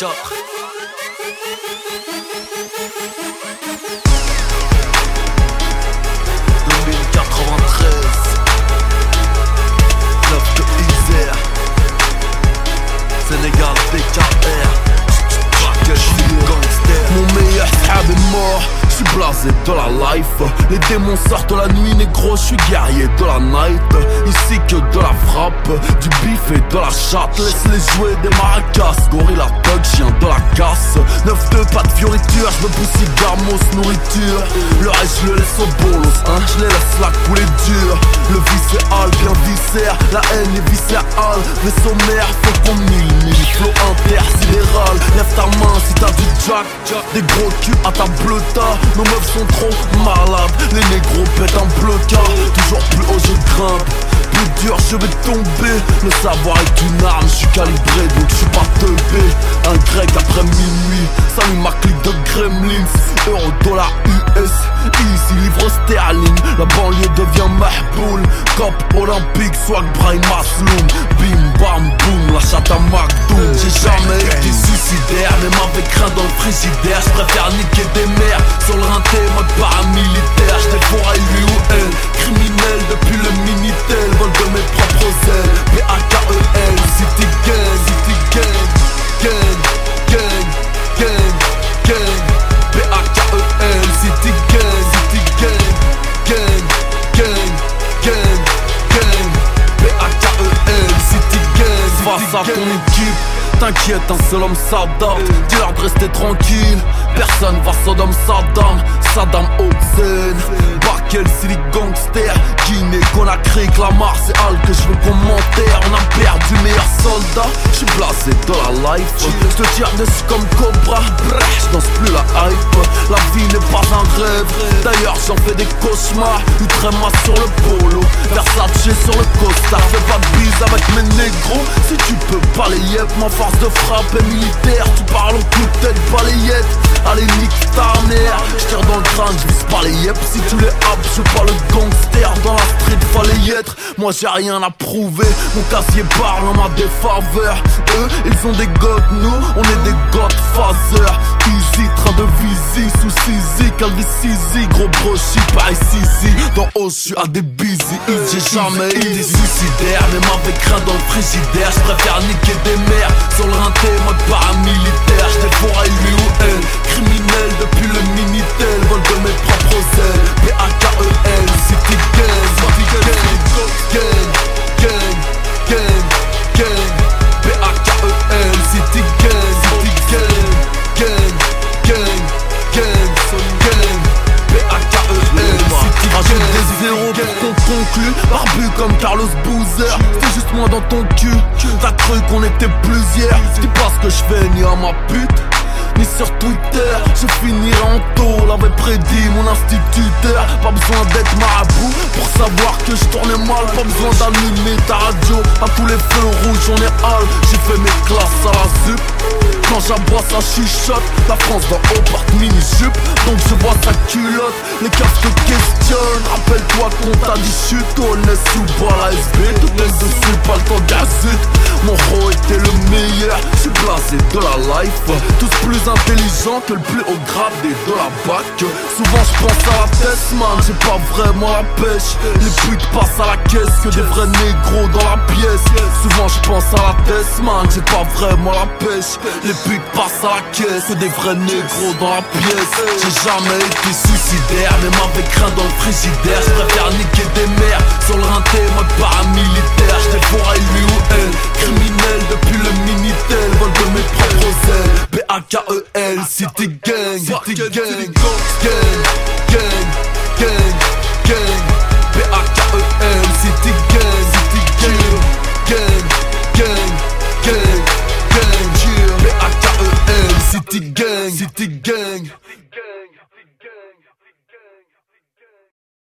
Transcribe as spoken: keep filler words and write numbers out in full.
quatre. deux mille quatre-vingt-treize. Club de Isère. Sénégal B K R. Mon meilleur frère est mort, j'suis blasé de la life. Les démons sortent la nuit, négro, j'suis guerrier de la night. Ici que de la frappe, du bif et de la chatte. Laisse-les jouer des maracas, gorilla thug, chien de la casse. neuf deux, pas de fioriture, j'me pousse gamos, nourriture. Le reste j'le laisse au bolos, hein, j'les laisse la couler dur. Le viscéral bien viscère, la haine est viscérale. Mais sommaire, faut qu'on mille, mille, flow intersidéral. Lève ta main si t'as du jack, des gros culs à ta bleuta. Nos meufs sont trop malades, les négros pètent un blocard. Toujours plus haut je grimpe, plus dur je vais tomber. Le savoir est une arme, je suis calibré donc je suis pas teubé. Un grec après minuit, salut ma clique de gremlins. Euro, dollar, U S, ici livre sterling. La banlieue devient mahboul. Cop olympique, swag, brain, masloum. Bim bam boum, la chatte à McDoom. J'ai jamais été suicidaire, même avec rien dans le frigidaire. J'préfère niquer des mères sur le rinté, mode paramilitaire. J'étais pour à lui ou elle, criminel depuis le Minitel. Vol de mes propres ailes, B A K E L. City gang, city gang, gang, gang, gang, gang. B A K E L, city gang, city gang, gang, gang, gang, gang. B A K E L, city gang. Face à ton équipe, t'inquiète, un seul homme s'adapte. Dis-leur de rester tranquille, personne va Sodome Saddam. Saddam Hussein, Bakel, Silly Gangster, Guinée, Conakry, Clamart, c'est Al que je veux commentaire. On a perdu meilleur soldat, j'suis blasé de la life. J'te tire dessus comme Cobra, bref, j'danse plus la hype. La vie n'est pas un rêve, d'ailleurs j'en fais des cauchemars. Outre-moi sur le polo, Versace sur le costard. Fais pas de bise avec mes négros, si tu peux pas les yep. Ma force de frappe est militaire, tu parles au coup de tête balayette. Allez nique ta mère, j'tire dans le crâne, j'vise pas les yep. Si tu les haps, j'suis pas le gangster. Dans la street fallait y être, moi j'ai rien à prouver. Mon casier parle en ma défaveur. Eux, ils ont des gods, nous, on est des godfathers. Easy, train de visy, sous Sisi, Calvi Sisi. Gros brochi, pareil Sisi. Dans haut, j'suis à des busy. J'ai jamais été suicidaire, même avec rien dans le frigidaire. J'préfère niquer des mères sur le rinté, mode paramilitaire. J'étais pour à lui ou elle, criminel depuis le Minitel. Vol de mes propres ailes, B A K E L, city gang, city gang, gang, gang, gang, gang. B A K E L, city gang, city gang, gang, gang, gang, gang. B A K E L, city gang. Rajoute des zéros pour qu'on conclue. Barbu comme Carlos Boozer, c'était juste moi dans ton cul. T'as cru qu'on était plusieurs, c'est pas ce que j'fais ni à ma pute ni sur Twitter, je finirai en taux, l'avait prédit mon instituteur. Pas besoin d'être marabout pour savoir que je tournais mal. Pas besoin d'allumer ta radio, à tous les feux rouges j'en ai hal. J'ai fait mes classes à la zup, quand j'aboie ça chuchote. La France d'en haut porte mini-jupe, donc je vois sa culotte. Les keufs te questionnent, rappelle-toi qu'on t'a dit chute. Connais sous bas la S B, tout est dessus, pas le temps gazute. Mon ro était le meilleur, j'suis blasé de la life. Tous plus intelligents que le plus haut grade des de la bac. Souvent j'pense à la tête man, j'ai pas vraiment la pêche. Les putes passent à la caisse que des vrais négros dans la pièce. Souvent j'pense à la tête man, j'ai pas vraiment la pêche. Les putes passent à la caisse que des vrais négros dans la pièce. J'ai jamais été suicidaire, même avec rien dans le frigidaire. J'préfère niquer des mères sur le rinté, mode paramilitaire. J'étais pour à lui ou elle, criminel depuis le Minitel. Vol de mes propres ailes, B A K E L, city gang, city gang, gang, gang, gang, gang, gang. B A K E L, city gang.